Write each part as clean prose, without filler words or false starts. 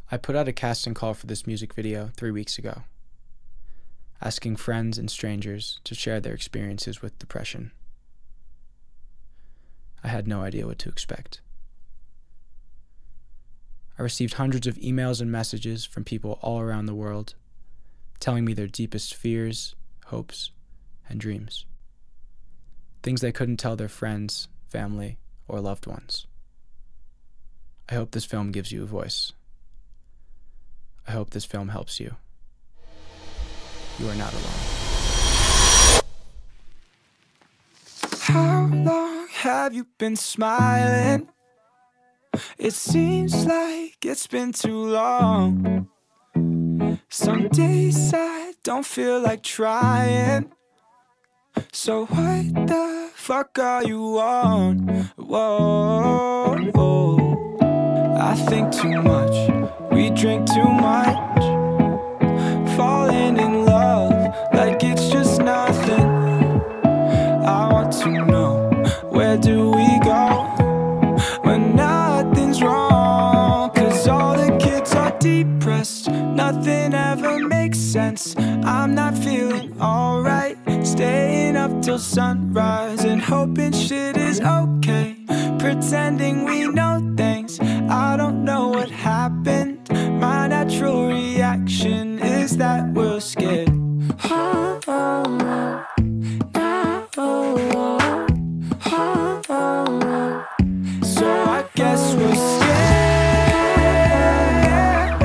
I put out a casting call for this music video 3 weeks ago, asking friends and strangers to share their experiences with depression. I had no idea what to expect. I received hundreds of emails and messages from people all around the world, telling me their deepest fears, hopes, and dreams. Things they couldn't tell their friends, family, or loved ones. I hope this film gives you a voice. I hope this film helps you. You are not alone. How long have you been smiling? It seems like it's been too long. Some days I don't feel like trying. So what the fuck are you on? Whoa, whoa. I think too much, we drink too much, falling in love like it's just nothing. I want to know, where do we go when nothing's wrong? Cause all the kids are depressed, nothing ever makes sense. I'm not feeling alright, staying up till sunrise and hoping shit is okay, pretending we know things. I don't know what happened, my natural reaction is that we're scared. Oh, oh, oh. So I guess we're scared.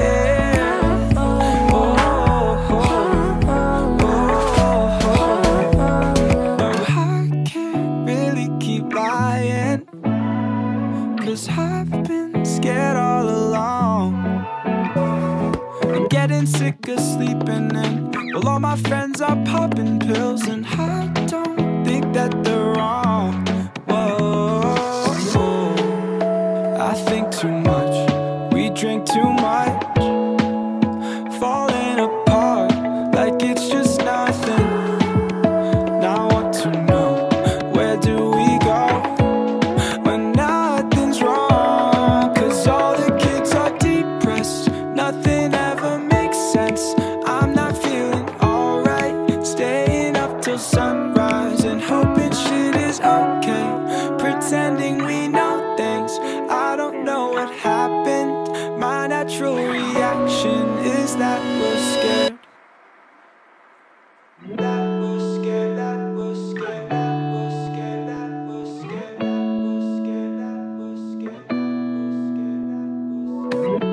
No, I can't really keep lying, cause I've been scared all along. I'm getting sick of sleeping in, well, all my friends are popping pills, and I don't think that they're wrong. Whoa, whoa. I think too much, we drink too much, falling apart like it's just nothing. Now I want to know, where do we go when nothing's wrong? Cause all the kids are depressed, nothing ever makes sense. I'm not feeling alright, staying up till sunrise and hoping shit is okay, pretending we know things. I don't know what happened, my natural reaction is that we're scared. That we're scared, that we're scared, that we're scared, that we're scared, that we're scared, that we're scared, that we're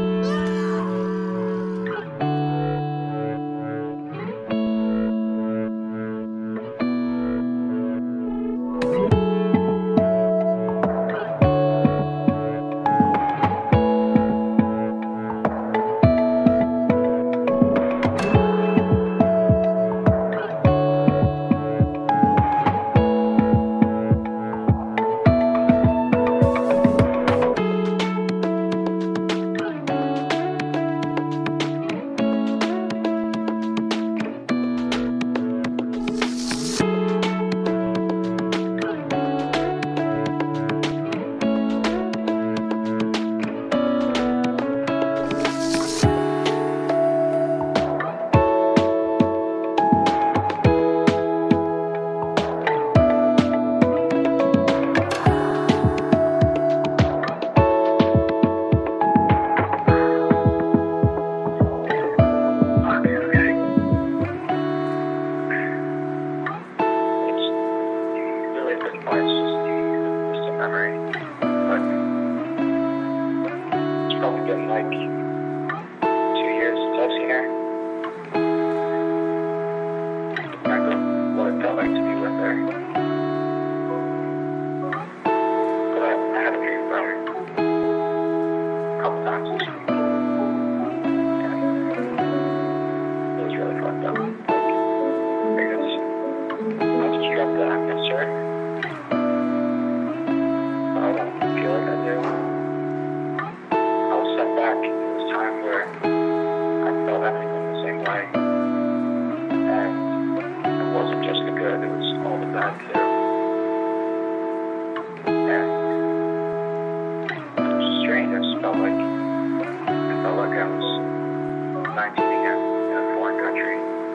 look, I was 19 again in a foreign country.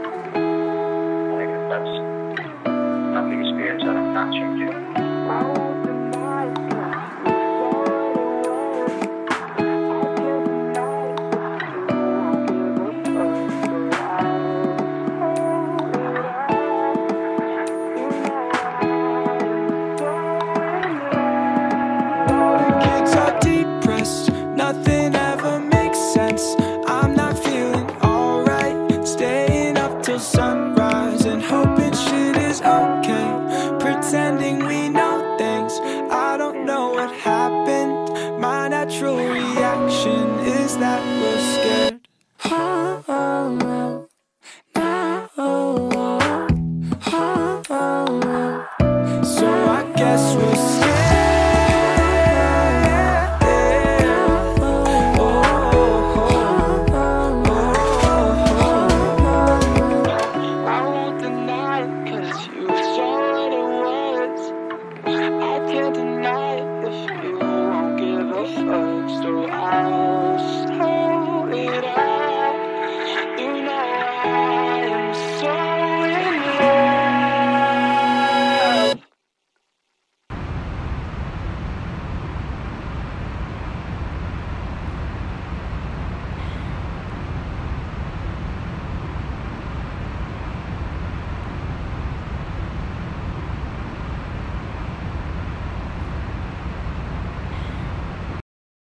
I guess that's my biggest fear, is that I'm not changing. Kids are depressed, nothing ever makes sense. I'm not feeling alright, staying up till sunrise and hoping shit is okay, pretending we know things. I don't know what happened, my natural reaction is that we're scared.